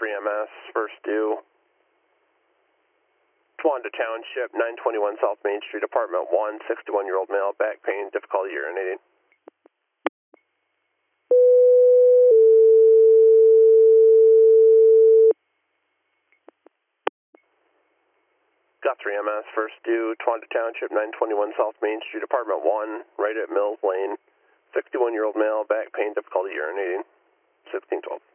Guthrie MS, first due. Towanda Township, 921 South Main Street, apartment 1, 61-year-old male, back pain, difficulty urinating. Guthrie MS, first due, Towanda Township, 921 South Main Street, apartment 1, right at Mills Lane, 61-year-old male, back pain, difficulty urinating, 1612.